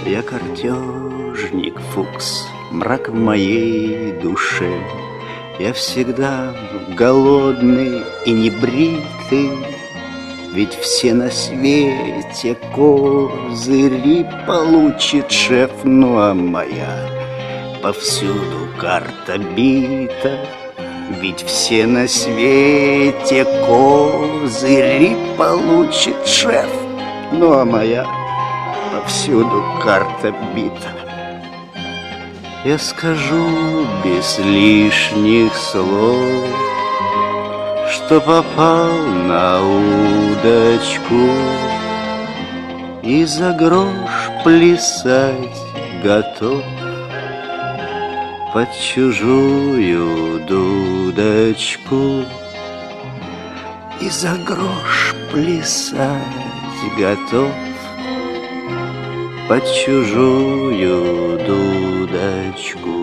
Я картежник Фукс, мрак в моей душе. Я всегда голодный и небритый, ведь все на свете козыри получит шеф. Ну а моя повсюду карта бита, ведь все на свете козыри получит шеф. Ну а моя повсюду карта бита. Я скажу без лишних слов, что попал на удочку и за грош плясать готов под чужую дудочку. И за грош плясать готов под чужую дудочку.